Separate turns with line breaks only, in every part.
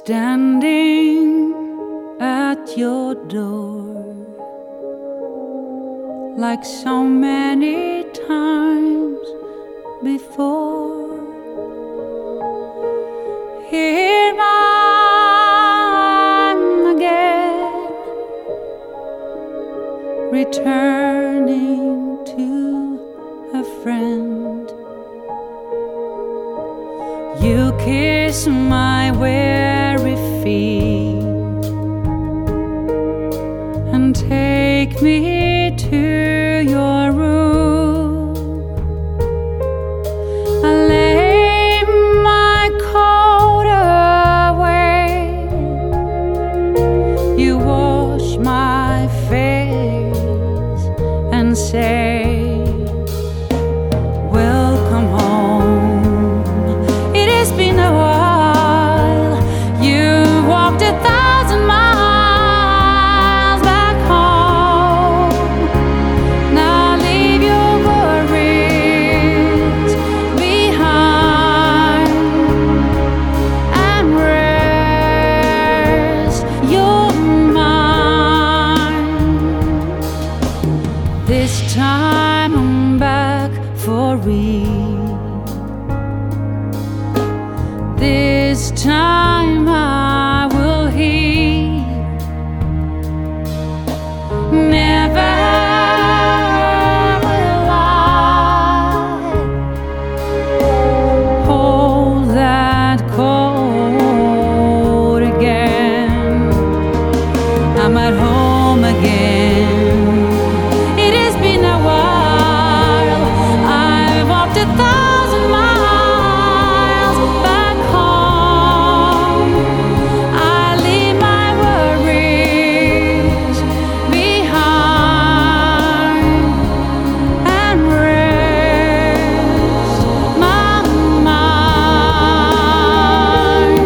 standing at your door like so many times before. Here I'm again, returning to a friend. You kiss my weary feet and take me to your room. I lay my coat away. You wash my face and say, welcome home. It has been a while. You walked 1,000 miles back home. Now leave your worries behind and rest your mind. This time I'm back for real. This time I will heal. Never will I hold that coat again. I'm at home again. It has been a while. I've walked 1,000 miles back home. I leave my worries behind and rest my mind.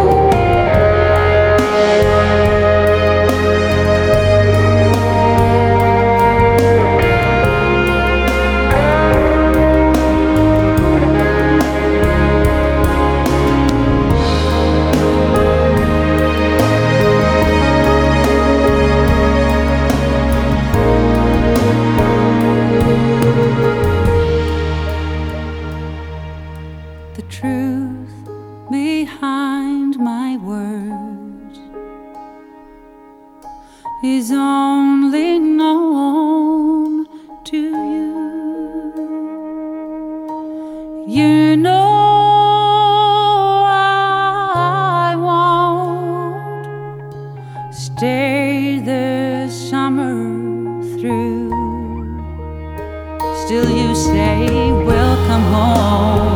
The truth behind my words is only known to you. You know I won't stay the summer through. Still you say welcome home.